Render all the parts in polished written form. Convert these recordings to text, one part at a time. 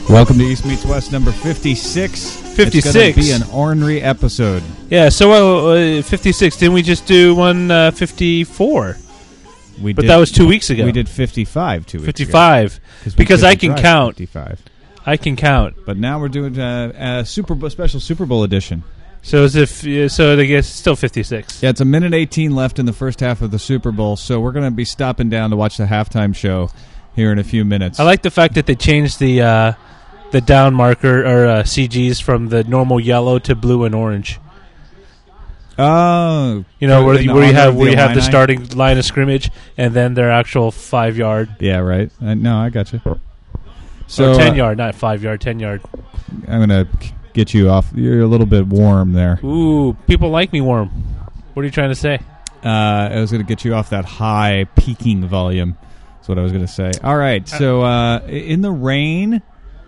Welcome to East Meets West number 56. 56. It's going to be an ornery episode. Yeah, so 56. Didn't we just do one 54? But that was 2 weeks ago. We did 55 2 weeks 55. ago. Because I can count. 55. I can count. But now we're doing a special Super Bowl edition. So I guess it's still 56. Yeah, it's a minute 18 left in the first half of the Super Bowl, so we're going to be stopping down to watch the halftime show here in a few minutes. I like the fact that they changed the down marker or CGs from the normal yellow to blue and orange. Oh, where you have the starting line of scrimmage and then their actual 5 yard. Yeah, right. No, I got you. So 10 yard, not 5 yard, 10 yard. I'm gonna get you off. You're a little bit warm there. Ooh, people like me warm. What are you trying to say? I was gonna get you off that high peaking volume. That's what I was gonna say. All right. So in the rain.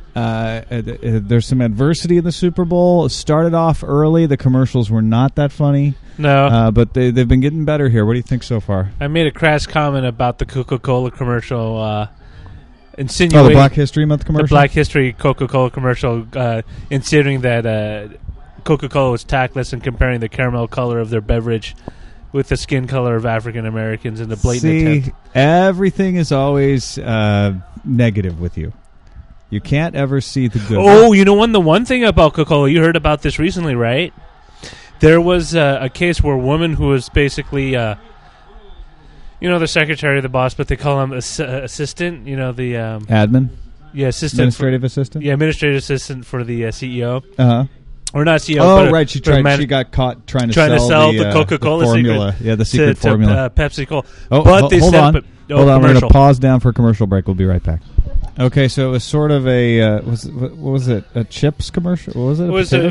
There's some adversity in the Super Bowl. It started off early. The commercials were not that funny. No. But they've been getting better here. What do you think so far? I made a crass comment about the Coca-Cola commercial insinuating... the Black History Month commercial? The Black History Coca-Cola commercial insinuating that Coca-Cola was tactless in comparing the caramel color of their beverage with the skin color of African Americans in the blatant attempt. Everything is always negative with you. You can't ever see the good. Oh, the one thing about Coca-Cola, you heard about this recently, right? There was a case where a woman who was basically, the secretary of the boss, but they call him assistant, the... admin? Yeah, assistant. Administrative assistant? Yeah, administrative assistant for the CEO. Uh-huh. Or not CEO. Oh, right. She got caught trying to sell the Coca-Cola formula. Secret. Yeah, the secret formula. Pepsi Cola. Oh, but hold on. Hold on. We're going to pause down for a commercial break. We'll be right back. Okay, so it was sort of a what was it? A chips commercial? What was it? What's the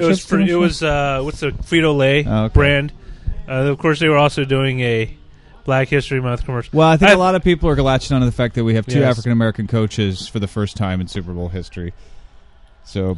Frito-Lay brand? Of course, they were also doing a Black History Month commercial. Well, I think a lot of people are latching on to the fact that we have two African American coaches for the first time in Super Bowl history. So,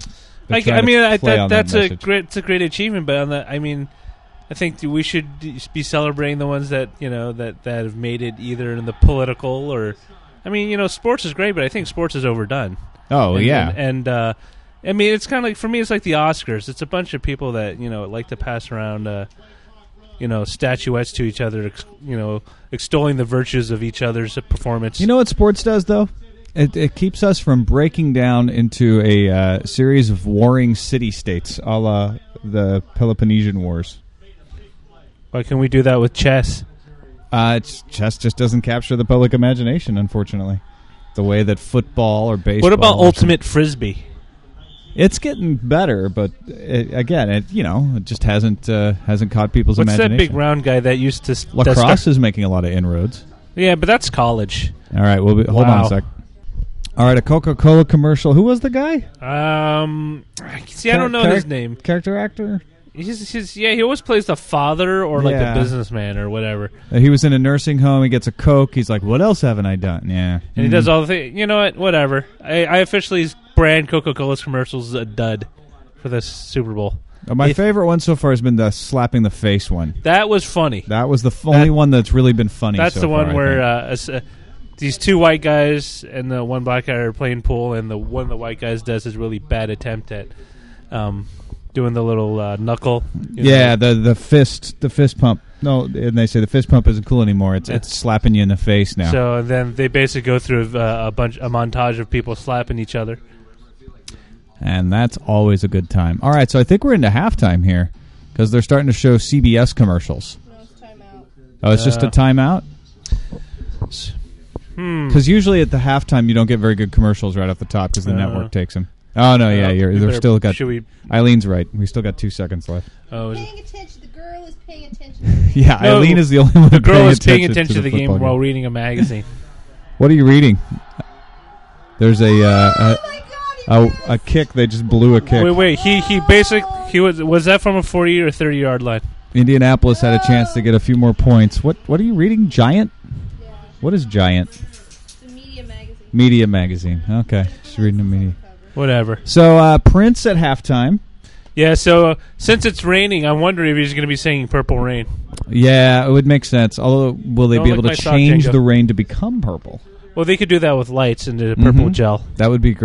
that's a great achievement. But I think we should be celebrating the ones that that have made it either in the political or. Sports is great, but I think sports is overdone. Oh, yeah. It's kind of like, for me, it's like the Oscars. It's a bunch of people that, like to pass around, statuettes to each other, extolling the virtues of each other's performance. You know what sports does, though? It keeps us from breaking down into a series of warring city-states, a la the Peloponnesian Wars. Why can't we do that with chess? Chess just doesn't capture the public imagination, unfortunately. The way that football or baseball... What about ultimate frisbee? It's getting better, but it just hasn't caught people's imagination. What's that big round guy that used to... Lacrosse is making a lot of inroads. Yeah, but that's college. All right, hold on a sec. All right, a Coca-Cola commercial. Who was the guy? I don't know his name. Character actor? He always plays the father or like the businessman or whatever. He was in a nursing home. He gets a Coke. He's like, what else haven't I done? Yeah. And he does all the things. You know what? Whatever. I officially brand Coca-Cola's commercials a dud for this Super Bowl. My favorite one so far has been the slapping the face one. That was funny. That was the only one that's really been funny That's so the one far, where these two white guys and the one black guy are playing pool, and one of the white guys does his really bad attempt at... doing the little knuckle. The fist pump. No, and they say the fist pump isn't cool anymore. It's slapping you in the face now. So then they basically go through a montage of people slapping each other. And that's always a good time. All right, so I think we're into halftime here because they're starting to show CBS commercials. No, it's timeout. Oh, it's just a timeout? Because usually at the halftime you don't get very good commercials right off the top because the network takes them. Oh, no, yeah, they're still got... Eileen's right. We still got 2 seconds left. Oh, paying attention. The girl is paying attention. Yeah, Eileen is the only one the girl is paying attention to the game while reading a magazine. What are you reading? There's a kick. They just blew a kick. Wait. He was that from a 40 or 30 yard line? Indianapolis had a chance to get a few more points. What are you reading? Giant? Yeah. What is Giant? It's a media magazine. Media magazine. Okay, just reading the media. Whatever. So Prince at halftime. Yeah, so since it's raining, I'm wondering if he's going to be singing Purple Rain. Yeah, it would make sense. Although, will they be able to change the rain to become purple? Well, they could do that with lights and purple gel. That would be great.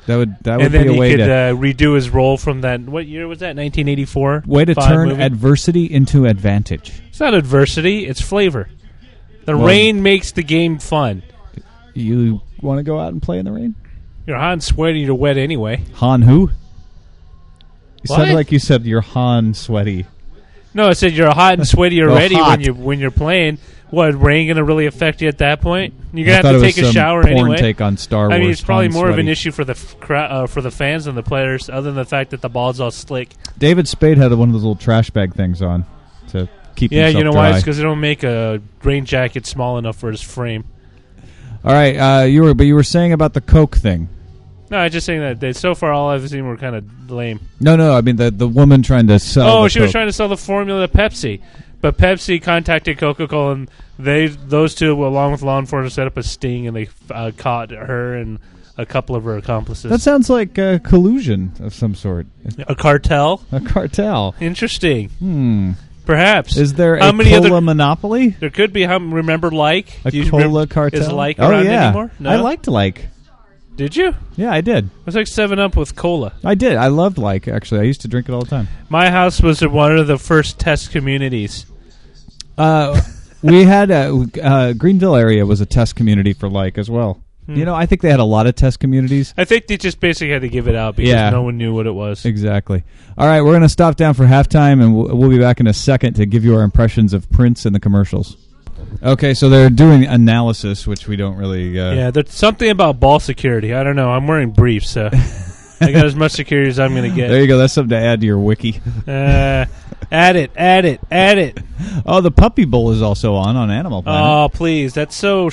That would and be a way to... And then he could redo his role from that... What year was that? 1984? Way to turn adversity into advantage. It's not adversity. It's flavor. The rain makes the game fun. You want to go out and play in the rain? You're hot and sweaty. You're wet anyway. Han who? You sounded like you said you're Han sweaty. No, I said you're hot and sweaty already when you're playing. What, rain going to really affect you at that point? You're going to have to take a shower anyway. Take on Star Wars. I mean, it's probably more of an issue for the fans than the players, other than the fact that the ball's all slick. David Spade had one of those little trash bag things on to keep himself dry. Yeah, you know why? It's because they don't make a rain jacket small enough for his frame. All right, you were saying about the Coke thing. No, I was just saying that so far all I've seen were kind of lame. No, I mean the woman trying to sell. Oh, she was trying to sell the formula to Pepsi, but Pepsi contacted Coca-Cola, and those two, along with law enforcement, set up a sting, and they caught her and a couple of her accomplices. That sounds like collusion of some sort. A cartel. A cartel. Interesting. Perhaps. Is there a cola monopoly? There could be. Remember Like? A cola cartel? Is Like around anymore? No? I liked Like. Did you? Yeah, I did. It was like 7-Up with cola. I did. I loved Like, actually. I used to drink it all the time. My house was one of the first test communities. We had Greenville area was a test community for Like as well. You know, I think they had a lot of test communities. I think they just basically had to give it out because no one knew what it was. Exactly. All right, we're going to stop down for halftime, and we'll be back in a second to give you our impressions of Prince and the commercials. Okay, so they're doing analysis, which we don't really... Yeah, there's something about ball security. I don't know. I'm wearing briefs, so I got as much security as I'm going to get. There you go. That's something to add to your wiki. Add it. Oh, the Puppy Bowl is also on Animal Planet. Oh, please. That's so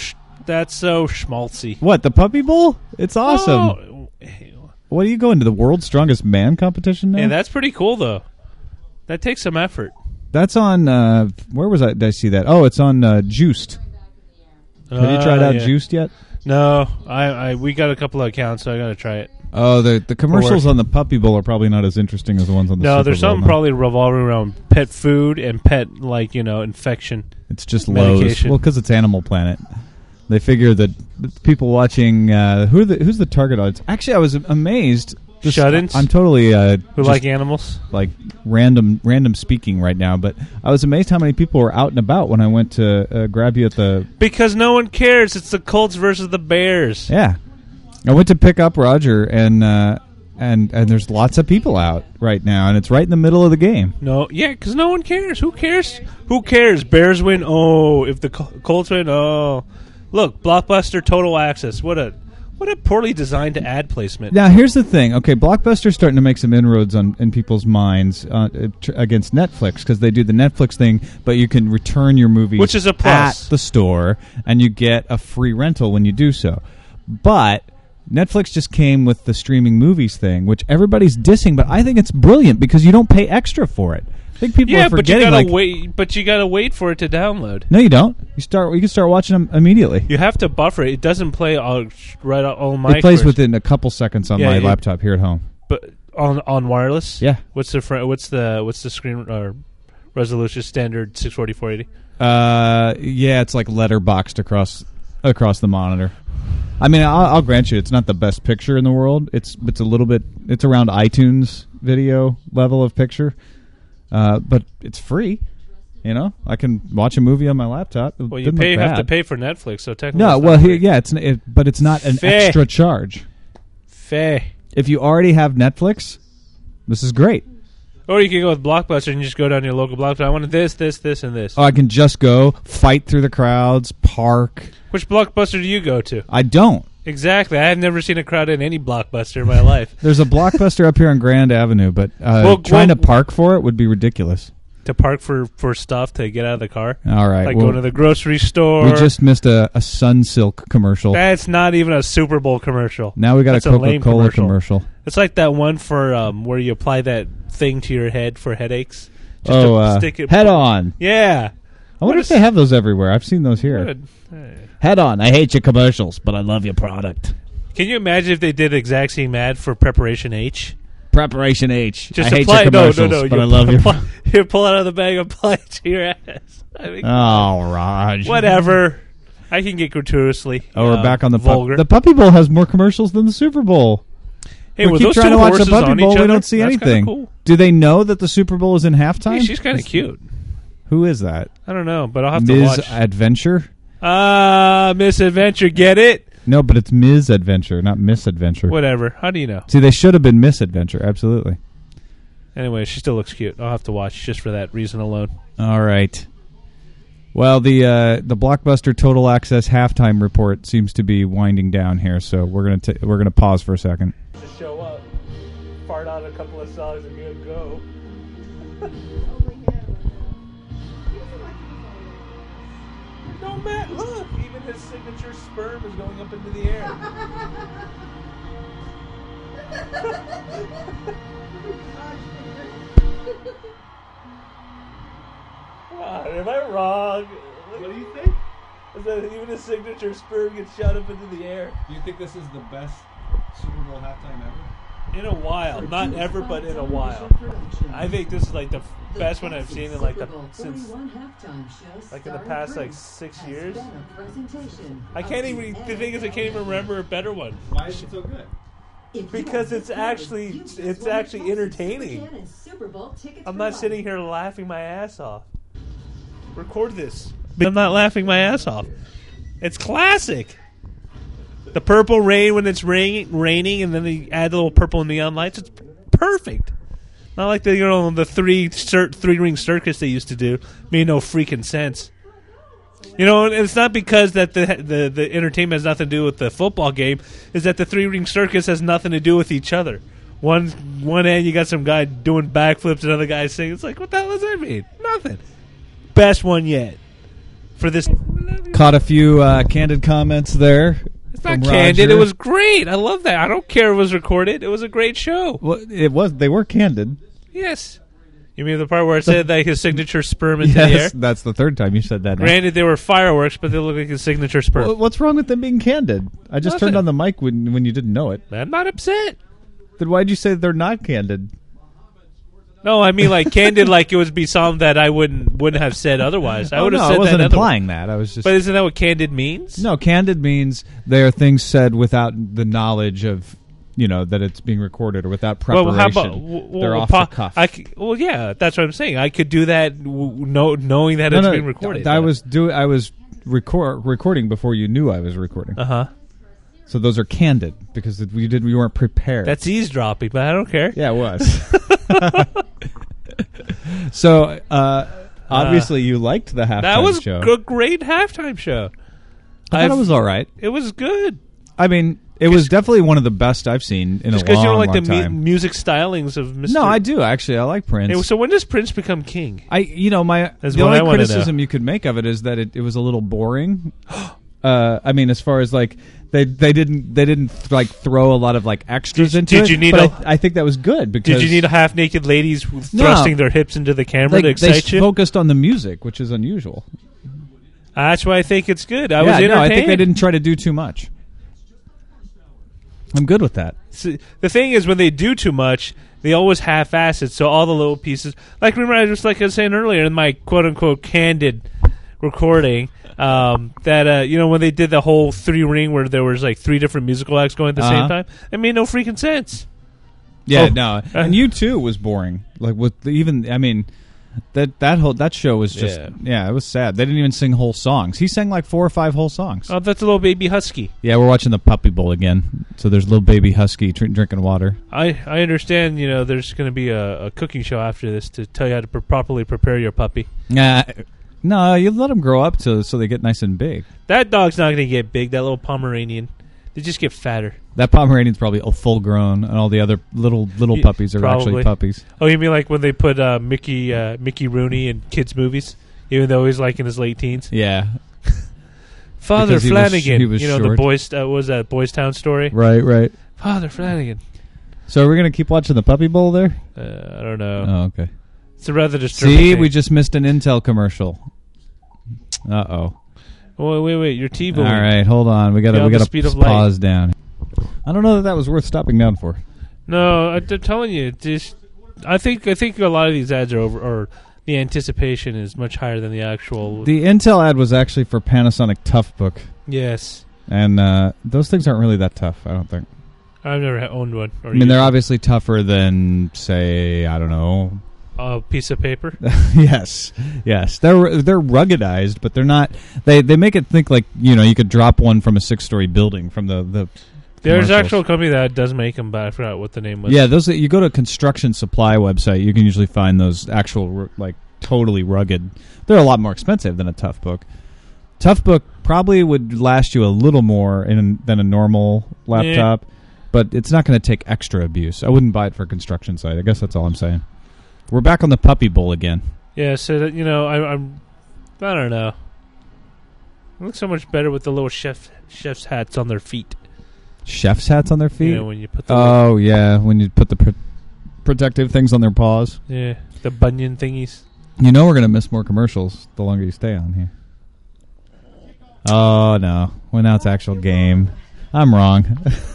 schmaltzy. What, the Puppy Bowl? It's awesome. Oh. What, are you going to the World's Strongest Man competition now? Yeah, that's pretty cool, though. That takes some effort. That's on, where was I? Did I see that? Oh, it's on Juiced. Have you tried out Juiced yet? No. We got a couple of accounts, so I got to try it. Oh, the commercials on the Puppy Bowl are probably not as interesting as the ones on the Super Bowl. No, there's something probably revolving around pet food and pet, infection. It's just Lowe's. Well, because it's Animal Planet. They figure that people watching who's the target audience? Actually, I was amazed. Shut-ins? I'm totally who like animals, like random speaking right now. But I was amazed how many people were out and about when I went to grab you at the. Because no one cares. It's the Colts versus the Bears. Yeah, I went to pick up Roger, and there's lots of people out right now, and it's right in the middle of the game. No, yeah, because no one cares. Who cares? Who cares? Bears win. Oh, if the Colts win. Oh. Look, Blockbuster Total Access. What a poorly designed ad placement. Now, here's the thing. Okay, Blockbuster's starting to make some inroads in people's minds against Netflix because they do the Netflix thing, but you can return your movies which is a plus. At the store, and you get a free rental when you do so. But Netflix just came with the streaming movies thing, which everybody's dissing, but I think it's brilliant because you don't pay extra for it. I think people are forgetting. But you gotta wait for it to download. No, you don't. You can start watching them immediately. You have to buffer it. It doesn't play right on my. It plays within a couple seconds on my laptop here at home. But on wireless. Yeah. What's the screen resolution standard 640/480? Yeah, it's like letterboxed across the monitor. I mean, I'll grant you, it's not the best picture in the world. It's a little bit. It's around iTunes video level of picture. But it's free, I can watch a movie on my laptop. Well, you have to pay for Netflix, so technically. No, well, but it's not an extra charge. If you already have Netflix, this is great. Or you can go with Blockbuster and just go down to your local Blockbuster. I wanted this, and this. Oh, I can just go fight through the crowds, park. Which Blockbuster do you go to? I don't. Exactly. I have never seen a crowd in any Blockbuster in my life. There's a Blockbuster up here on Grand Avenue, but trying to park for it would be ridiculous. To park for stuff to get out of the car? All right. Like going to the grocery store? We just missed a Sunsilk commercial. That's not even a Super Bowl commercial. Now we got a Coca-Cola commercial. It's like that one for where you apply that thing to your head for headaches. Stick it Head On. Yeah. I wonder if they have those everywhere. I've seen those here. Head On. I hate your commercials, but I love your product. Can you imagine if they did the exact same ad for Preparation H? Preparation H. Just I hate your commercials, but I love your... You pull it out of the bag and apply it to your ass. Raj. Whatever. I can get gratuitously we're back on the vulgar. The Puppy Bowl has more commercials than the Super Bowl. Hey, we keep trying to watch the Puppy Bowl. We don't see That's anything. Cool. Do they know that the Super Bowl is in halftime? Hey, she's kind of cute. Who is that? I don't know, but I'll have to watch. Ms. Adventure? Miss Adventure, get it? No, but it's Ms. Adventure, not Miss Adventure. Whatever. How do you know? See, they should have been Miss Adventure, absolutely. Anyway, she still looks cute. I'll have to watch just for that reason alone. All right. Well, the Blockbuster Total Access halftime report seems to be winding down here, so we're gonna pause for a second. Just show up, fart out a couple of songs, and you go. No, Matt, look! Even his signature sperm is going up into the air. Am I wrong? What do you think? Is that even his signature sperm gets shot up into the air? Do you think this is the best Super Bowl halftime ever? In a while, not ever, but in a while. I think this is like the best one I've seen in like since like in the past like 6 years. I can't even. The thing is, I can't even remember a better one. Why is it so good? Because it's actually entertaining. I'm not sitting here laughing my ass off. Record this. I'm not laughing my ass off. It's classic. The purple rain when it's raining, and then they add the little purple neon lights. It's perfect. Not like the three ring circus they used to do. Made no freaking sense. And it's not because that the entertainment has nothing to do with the football game. Is that the three ring circus has nothing to do with each other. One end you got some guy doing backflips, another guy singing. It's like, what the hell does that mean? Nothing. Best one yet. For this, caught a few candid comments there. It's not candid. It was great. I love that. I don't care if it was recorded. It was a great show. Well, it was. They were candid. Yes. You mean the part where it said like his signature sperm into the air? Yes, that's the third time you said that. Granted, they were fireworks, but they look like his signature sperm. Well, what's wrong with them being candid? I just turned on the mic when you didn't know it. I'm not upset. Then why'd you say they're not candid? No, I mean like candid, like it would be something that I wouldn't have said otherwise. I would have said that. I wasn't implying that. I was just. But isn't that what candid means? No, candid means there are things said without the knowledge of, that it's being recorded or without preparation. Well, how about they're off the cuff. Well, yeah, that's what I'm saying. I could do that knowing that it's being recorded. I was recording before you knew I was recording. So those are candid because we weren't prepared. That's eavesdropping, but I don't care. Yeah, it was. So obviously you liked the halftime show. That was a great halftime show. I thought it was all right. It was good. I mean, it was definitely one of the best I've seen in a long, long time. Just because you don't like the music stylings of Mr. No, I do actually. I like Prince. So when does Prince become king? The only criticism you could make of it is that it was a little boring. I mean, as far as like they didn't like throw a lot of like extras into it. Did you need? I think that was good because did you need half naked ladies thrusting their hips into the camera to excite you? They focused on the music, which is unusual. That's why I think it's good. I was entertained. I think they didn't try to do too much. I'm good with that. So, the thing is, when they do too much, they always half-ass it. So all the little pieces, remember, I was saying earlier in my quote unquote candid recording. That when they did the whole 3-ring where there was like 3 different musical acts going at the same time, it made no freaking sense. Yeah, no, and U2 was boring. Like with that show was just it was sad. They didn't even sing whole songs. He sang like 4 or 5 whole songs. Oh, that's a little baby husky. Yeah, we're watching the Puppy Bowl again. So there's little baby husky drinking water. I understand. There's going to be a cooking show after this to tell you how to properly prepare your puppy. No, you let them grow up so they get nice and big. That dog's not going to get big. That little Pomeranian, they just get fatter. That Pomeranian's probably full grown, and all the other little puppies are actually puppies. Oh, you mean like when they put Mickey Rooney in kids' movies, even though he's like in his late teens? Yeah. Father Flanagan. He was short. The was that Boys Town story? Right. Father Flanagan. So are we going to keep watching the Puppy Bowl there? I don't know. Oh, okay. It's a rather disturbing thing. We just missed an Intel commercial. Uh-oh. Wait, you're T-booing. All right, hold on. We got to pause down. I don't know that was worth stopping down for. No, I'm telling you, I think a lot of these ads are over, or the anticipation is much higher than the actual. The Intel ad was actually for Panasonic Toughbook. Yes. And those things aren't really that tough, I don't think. I've never owned one. I mean, they're obviously tougher than, say, I don't know, a piece of paper. Yes. They're ruggedized, but they're not. They make it think like you could drop one from a 6-story building from the. There's an actual company that does make them, but I forgot what the name was. Yeah, those. You go to a construction supply website, you can usually find those actual like totally rugged. They're a lot more expensive than a Tough Book. Tough Book probably would last you a little more than a normal laptop, but it's not going to take extra abuse. I wouldn't buy it for a construction site. I guess that's all I'm saying. We're back on the puppy bowl again. Yeah, so that, I don't know. It looks so much better with the little chef's hats on their feet. Chef's hats on their feet? Yeah, when you put the when you put the protective things on their paws. Yeah, the bunion thingies. We're going to miss more commercials the longer you stay on here. Oh, no. Well, now it's actual game. I'm wrong.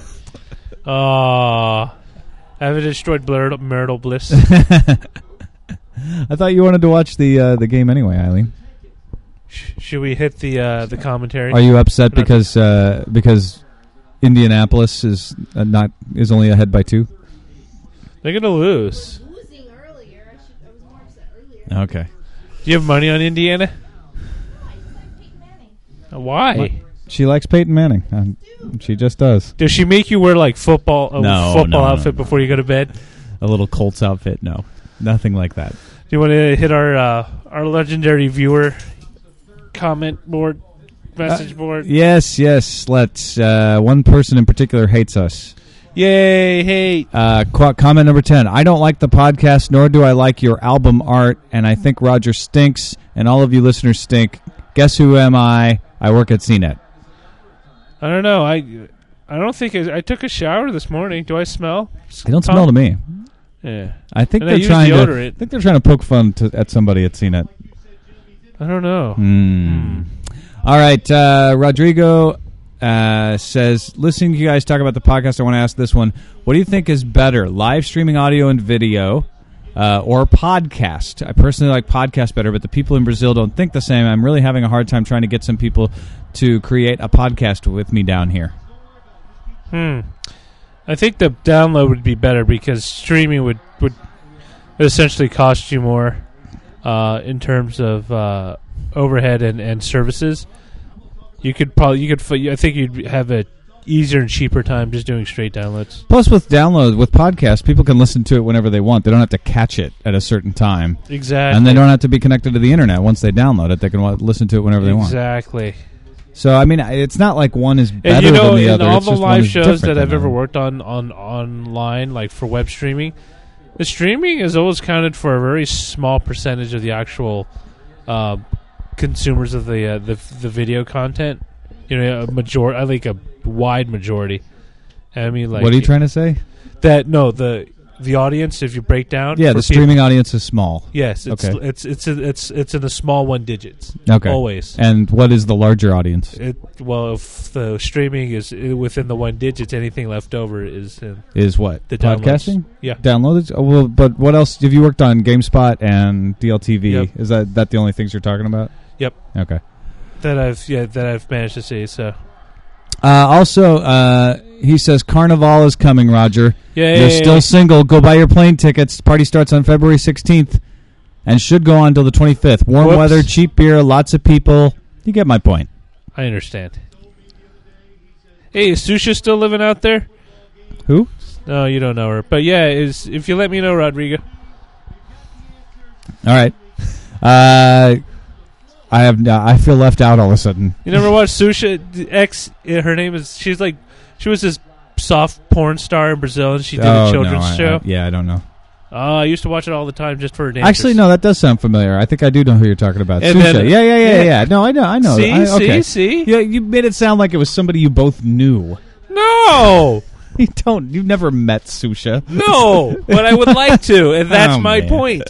Oh, I've destroyed marital bliss. I thought you wanted to watch the game anyway, Eileen. Should we hit the commentary? Are you upset because Indianapolis is only ahead by 2? They're going to lose. Losing earlier. I was more upset earlier. Okay. Do you have money on Indiana? I just like Peyton Manning. Why? What? She likes Peyton Manning. She just does. Does she make you wear like football outfit before you go to bed? A little Colts outfit? No, nothing like that. Do you want to hit our legendary viewer comment board, message board? Yes. Let's. One person in particular hates us. Yay, hate. Comment number 10. I don't like the podcast, nor do I like your album art, and I think Roger stinks, and all of you listeners stink. Guess who am I? I work at CNET. I don't know. I don't think I took a shower this morning. Do I smell? They don't smell to me. Yeah. I think they're trying to poke fun at somebody at CNET. I don't know. All right. Rodrigo says, listening to you guys talk about the podcast, I want to ask this one. What do you think is better, live streaming audio and video or podcast? I personally like podcast better, but the people in Brazil don't think the same. I'm really having a hard time trying to get some people to create a podcast with me down here. I think the download would be better because streaming would essentially cost you more in terms of overhead and services. I think you'd have a easier and cheaper time just doing straight downloads. Plus, with podcasts, people can listen to it whenever they want. They don't have to catch it at a certain time. Exactly. And they don't have to be connected to the internet. Once they download it, they can listen to it whenever they want. Exactly. So, I mean, it's not like one is better than the other. In all the live shows that I've ever worked on online, like for web streaming, the streaming is always counted for a very small percentage of the actual consumers of the video content. I think a wide majority. I mean, like, what are you trying to say? That the audience, if you break down, the streaming audience is small. Yes, it's in the small 1 digits. Okay, always. And what is the larger audience? If the streaming is within the 1 digits, anything left over is what the podcasting? Downloads. Yeah, downloads. Oh, well, but what else have you worked on? GameSpot and DLTV. Yep. Is that the only things you're talking about? Yep. Okay. That I've managed to see. So. Also, he says Carnival is coming, Roger. Yay. You're still single. Go buy your plane tickets. Party starts on February 16th and should go on until the 25th. Warm weather, cheap beer, lots of people. You get my point. I understand. Hey, is Susha still living out there? Who? No, you don't know her. But yeah, if you let me know, Rodrigo. All right. I feel left out all of a sudden. You never watched Susha X? Her name is. She was this soft porn star in Brazil, and she did a children's show. I don't know. I used to watch it all the time just for her dancers. Actually, no, that does sound familiar. I think I do know who you're talking about. Susha. Yeah. No, I know. See? Yeah, you made it sound like it was somebody you both knew. No. You've never met Susha. No, but I would like to, and that's my point.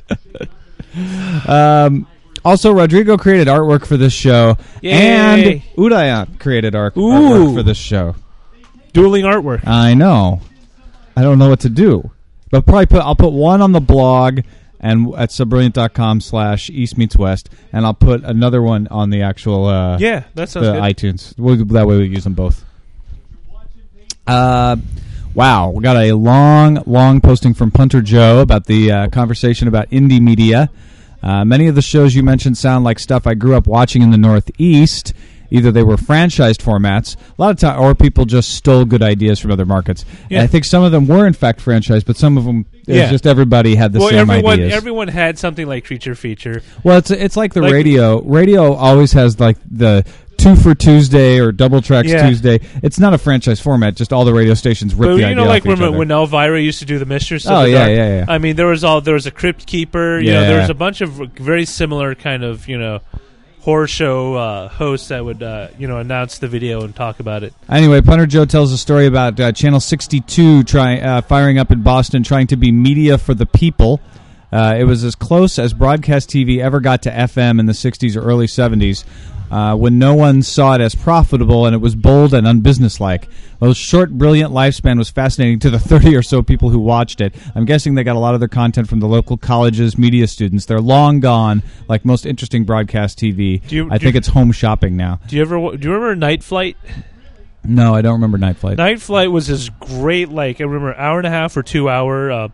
Also, Rodrigo created artwork for this show, and Udayan created artwork for this show. Dueling artwork. I know. I don't know what to do, but I'll put one on the blog and at subbrilliant.com/eastmeetswest, and I'll put another one on the actual that sounds good. iTunes. That way we use them both. Wow, we got a long posting from Punter Joe about the conversation about indie media. Many of the shows you mentioned sound like stuff I grew up watching in the Northeast. Either they were franchised formats, a lot of time, or people just stole good ideas from other markets. Yeah. And I think some of them were in fact franchised, but some of them, it was just everybody had the same ideas. Everyone had something like Creature Feature. Well, it's like the radio. Radio always has like the 2 for Tuesday or Double Tracks Tuesday. It's not a franchise format. Just all the radio stations rip the idea off each other. When Elvira used to do the Mistress of the Dark. Yeah. I mean, there was a Crypt Keeper. You know, there was a bunch of very similar kind of horror show hosts that would announce the video and talk about it. Anyway, Punter Joe tells a story about Channel 62 firing up in Boston, trying to be media for the people. It was as close as broadcast TV ever got to FM in the 60s or early 70s. When no one saw it as profitable, and it was bold and unbusinesslike. Well, the short, brilliant lifespan was fascinating to the 30 or so people who watched it. I'm guessing they got a lot of their content from the local colleges, media students. They're long gone, like most interesting broadcast TV. I think it's home shopping now. Do you remember Night Flight? No, I don't remember Night Flight. Night Flight was this great, I remember, hour and a half or 2 hour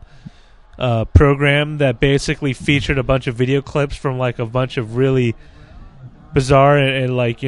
program that basically featured a bunch of video clips from a bunch of really bizarre and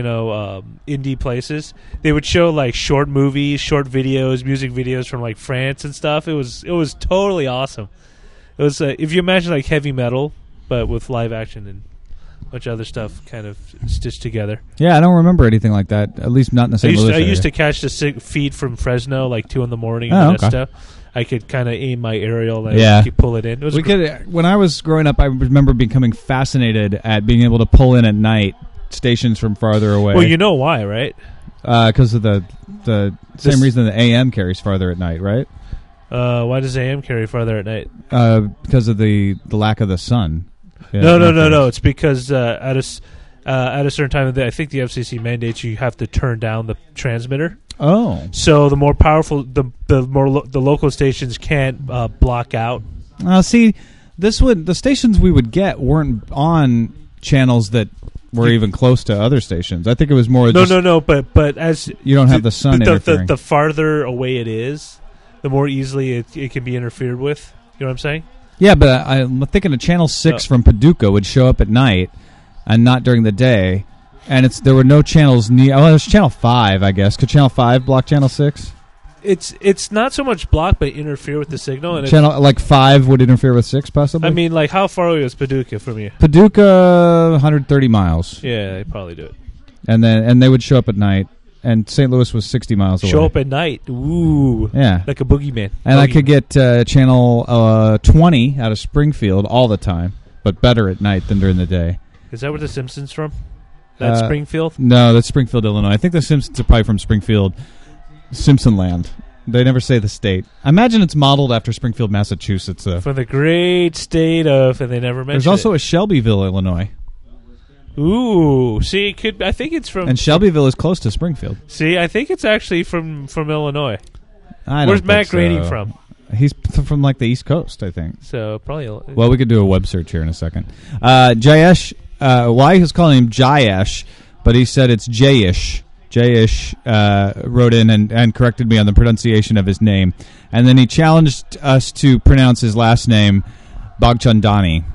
indie places. They would show short movies, short videos, music videos from France and stuff. It was totally awesome. It was if you imagine Heavy Metal, but with live action and a bunch of other stuff kind of stitched together. Yeah, I don't remember anything like that. At least not in the St. Louis area. I used to catch the feed from Fresno 2 in the morning. And stuff. I could kind of aim my aerial and pull it in. It was when I was growing up, I remember becoming fascinated at being able to pull in at night stations from farther away. Well, you know why, right? Because of the same reason the AM carries farther at night, right? Why does AM carry farther at night? Because of the lack of the sun. Yeah, no. It's because at a certain time of the day, I think the FCC mandates you have to turn down the transmitter. Oh, so the more powerful, the local stations can't block out. See, the stations we would get weren't on channels that were even close to other stations. I think it was more. No. But as you don't have the sun interfering. The farther away it is, the more easily it can be interfered with. You know what I'm saying? Yeah, but I'm thinking a Channel 6 from Paducah would show up at night and not during the day. And there were no channels near. Oh, there's Channel 5, I guess. Could Channel 5 block Channel 6? It's not so much block, but interfere with the signal. And Channel 5 would interfere with 6, possibly. I mean, how far away was Paducah from you? Paducah, 130 miles. Yeah, they probably do it. And they would show up at night. And St. Louis was 60 miles away. Show up at night. Ooh. Yeah. Like a boogeyman. And I could get Channel 20 out of Springfield all the time, but better at night than during the day. Is that where The Simpsons from? That's Springfield? No, that's Springfield, Illinois. I think The Simpsons are probably from Springfield, Simpson Land. They never say the state. I imagine it's modeled after Springfield, Massachusetts. For the great state of, and they never mention There's also a Shelbyville, Illinois. Ooh, see, I think it's from... And Shelbyville is close to Springfield. See, I think it's actually from Illinois. Where's Matt Groening from? He's from the East Coast, I think. So, probably... Well, we could do a web search here in a second. Jayesh, I was calling him Jayesh, but he said it's Jayish. Jayish wrote in and corrected me on the pronunciation of his name. And then he challenged us to pronounce his last name, Bagchandani.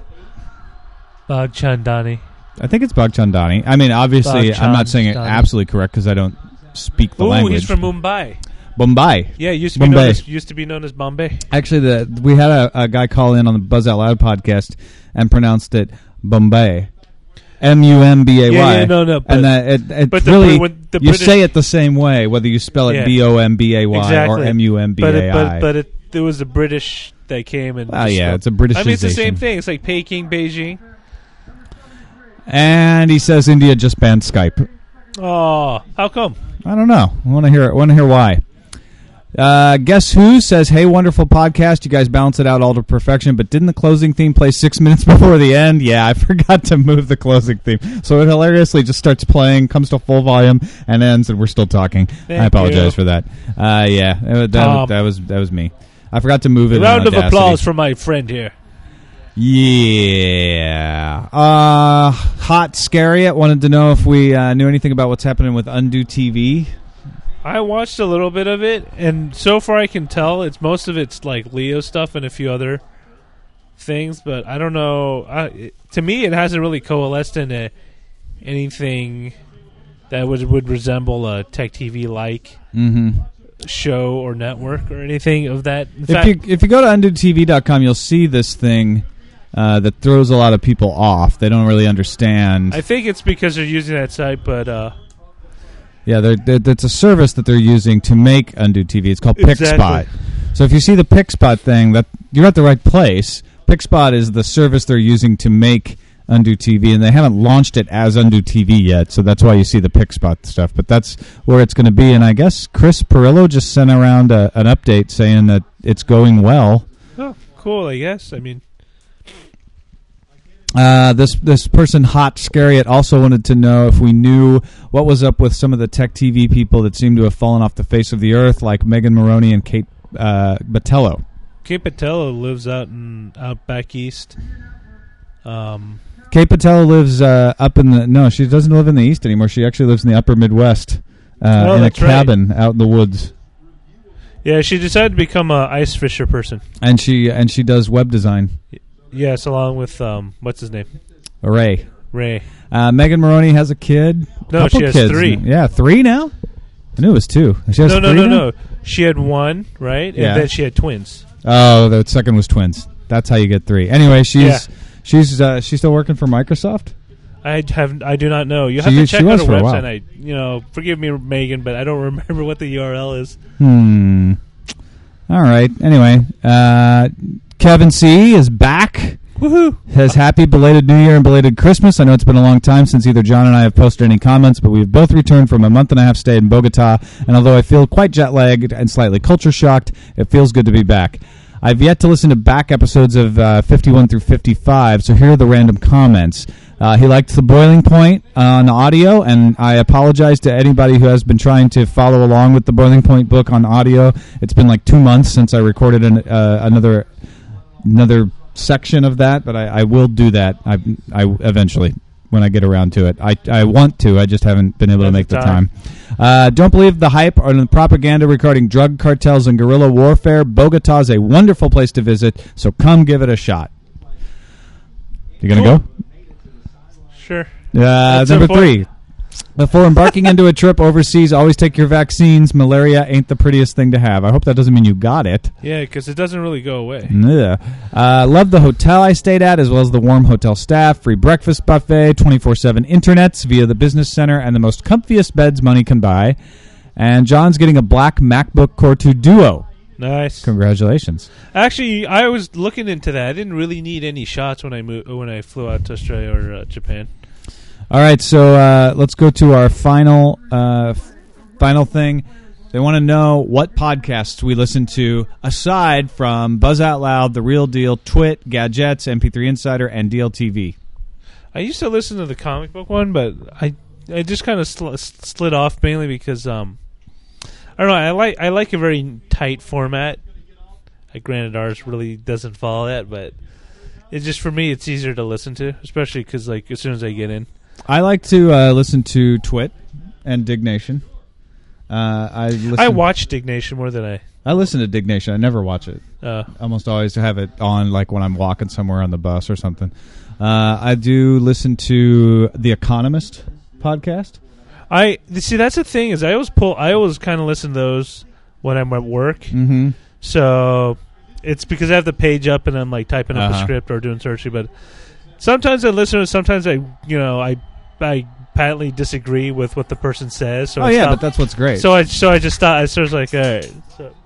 Bagchandani. I think it's Bagchandani. I mean, obviously, I'm not saying it absolutely correct because I don't speak the language. He's from Mumbai. Bombay. Yeah, used to be known as Bombay. Actually, we had a guy call in on the Buzz Out Loud podcast and pronounced it Bombay. Mumbay. Yeah, no. But really, you say it the same way, whether you spell it Bombay or Mumbai. But there was a British that came and... it's a Britishization. I mean, it's the same thing. It's like Peking, Beijing. And he says India just banned Skype. Oh, how come? I don't know. I want to hear why. Guess Who says, hey, wonderful podcast. You guys balance it out all to perfection, but didn't the closing theme play 6 minutes before the end? Yeah, I forgot to move the closing theme. So it hilariously just starts playing, comes to full volume, and ends, and we're still talking. I apologize for that. That was me. I forgot to move it. A round of applause for my friend here. Yeah. Hot Scariot wanted to know if we knew anything about what's happening with Undo TV. I watched a little bit of it, and so far I can tell most of it's like Leo stuff and a few other things, but I don't know. To me, it hasn't really coalesced into anything that would resemble a Tech TV like show or network or anything of that. If you go to undotv.com, you'll see this thing that throws a lot of people off. They don't really understand. I think it's because they're using that site, but yeah, it's a service that they're using to make Undo TV. It's called exactly. PickSpot. So if you see the PickSpot thing, that you're at the right place. PickSpot is the service they're using to make Undo TV, and they haven't launched it as Undo TV yet, so that's why you see the PickSpot stuff. But that's where it's going to be, and I guess Chris Pirillo just sent around an update saying that it's going well. Oh, cool, I guess. I mean... This person, Hot Scariot, also wanted to know if we knew what was up with some of the Tech TV people that seem to have fallen off the face of the earth, like Megan Maroney and Kate Botello. Kate Botello lives out back east. Kate Botello lives up in the... No, she doesn't live in the east anymore. She actually lives in the upper Midwest in a cabin out in the woods. Yeah, she decided to become an ice fisher person. And she does web design. Yes, along with, what's his name? Ray. Megan Maroney has a kid. No, she has kids. 3. Yeah, 3 now? I knew it was 2. She has No. She had 1, right? Yeah. And then she had twins. Oh, the second was twins. That's how you get 3. Anyway, she's still working for Microsoft? I do not know. You have to check out her website. Forgive me, Megan, but I don't remember what the URL is. All right. Anyway, Kevin C. is back. Woohoo! Has happy belated New Year and belated Christmas. I know it's been a long time since either John and I have posted any comments, but we've both returned from a month-and-a-half stay in Bogota, and although I feel quite jet-lagged and slightly culture-shocked, it feels good to be back. I've yet to listen to back episodes of 51 through 55, so here are the random comments. He liked the boiling point on audio, and I apologize to anybody who has been trying to follow along with the boiling point book on audio. It's been like 2 months since I recorded another section of that, but I will do that. I eventually, when I get around to it. I want to. I just haven't been able to make the time. Don't believe the hype or the propaganda regarding drug cartels and guerrilla warfare. Bogota is a wonderful place to visit, so come give it a shot. You going to go? Sure. Number 3. Before embarking into a trip overseas, always take your vaccines. Malaria ain't the prettiest thing to have. I hope that doesn't mean you got it. Yeah, because it doesn't really go away. Yeah. Love the hotel I stayed at, as well as the warm hotel staff, free breakfast buffet, 24/7 internets via the business center, and the most comfiest beds money can buy. And John's getting a black MacBook Core 2 Duo. Nice. Congratulations. Actually, I was looking into that. I didn't really need any shots when I flew out to Australia or Japan. All right, so let's go to our final thing. They want to know what podcasts we listen to aside from Buzz Out Loud, The Real Deal, Twit, Gadgets, MP3 Insider, and DLTV. I used to listen to the comic book one, but I just kind of slid off mainly because I don't know. I like a very tight format. Granted, ours really doesn't follow that, but it's just for me, it's easier to listen to, especially because as soon as I get in. I like to listen to Twit and Dignation. I watch Dignation more than I listen to Dignation. I never watch it. Almost always have it on, like when I'm walking somewhere on the bus or something. I do listen to The Economist podcast. See, that's the thing is I always kind of listen to those when I'm at work. Mm-hmm. So it's because I have the page up and I'm like typing up a script or doing searching, but. Sometimes I listen to it. Sometimes I patently disagree with what the person says. So but that's what's great. So I just thought I was like, all right. So,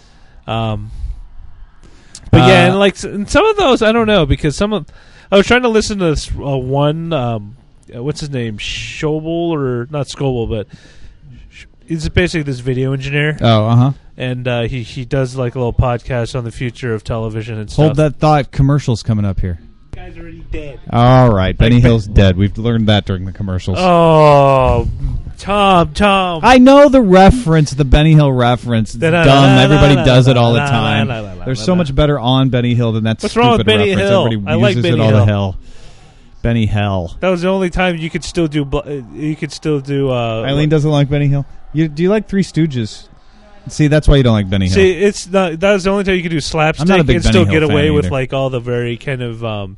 but yeah, and like and some of those I don't know because I was trying to listen to this one. What's his name? Schobel or not Schobel, but he's basically this video engineer. And he does like a little podcast on the future of television and stuff. Hold that thought. Commercials coming up here. Guy's already dead. All right, Benny Hill's dead. We've learned that during the commercials. Oh, Tom. I know the reference, the Benny Hill reference. It's dumb. Everybody does it all the time. There's so much better on Benny Hill than that. What's wrong with Benny Hill? Everybody uses it all to hell. Benny Hill. That was the only time you could still do. Eileen doesn't like Benny Hill. Do you like Three Stooges? See, that's why you don't like Benny Hill. See, it's not. That was the only time you could do slapstick and still get away with like all the very kind of.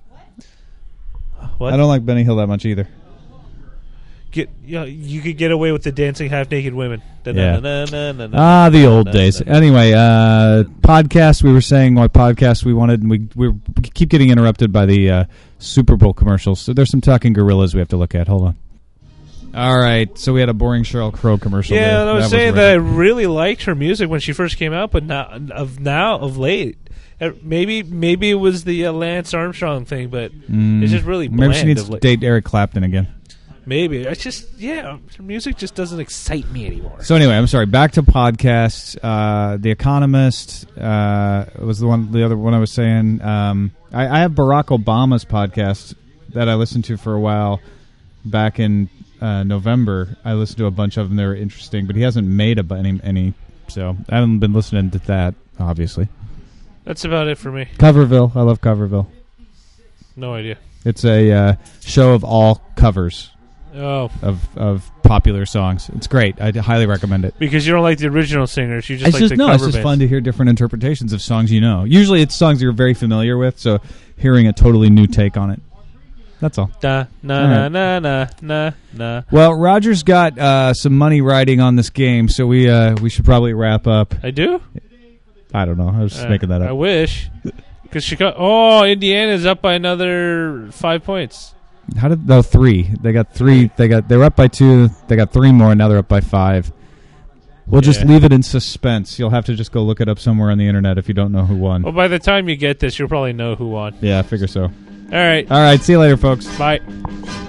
What? I don't like Benny Hill that much either. You could get away with the dancing half-naked women. The old days. Anyway, podcast. We were saying what podcast we wanted, and we keep getting interrupted by the Super Bowl commercials. So there's some talking gorillas we have to look at. Hold on. All right, so we had a boring Sheryl Crow commercial. Yeah, I was saying that I really liked her music when she first came out, but of late. Maybe it was the Lance Armstrong thing, but it's just really bland. Maybe she needs to date Eric Clapton again. Maybe. It's just, her music just doesn't excite me anymore. So anyway, I'm sorry, back to podcasts. The Economist was the other one I was saying. I have Barack Obama's podcast that I listened to for a while back in November. I listened to a bunch of them. They were interesting, but he hasn't made any, so I haven't been listening to that, obviously. That's about it for me. Coverville. I love Coverville. No idea. It's a show of all covers of popular songs. It's great. I highly recommend it. Because you don't like the original singers. You just like the cover bands. It's just fun to hear different interpretations of songs you know. Usually it's songs you're very familiar with, so hearing a totally new take on it. That's all. Well, Roger's got some money riding on this game, so we should probably wrap up. I do? I don't know. I was just making that up. I wish. Because Indiana's up by another 5 points. How did 3? They got 3. They were up by 2. They got 3 more. Now they're up by 5. We'll just leave it in suspense. You'll have to just go look it up somewhere on the internet if you don't know who won. Well, by the time you get this, you'll probably know who won. Yeah, I figure so. All right. See you later, folks. Bye.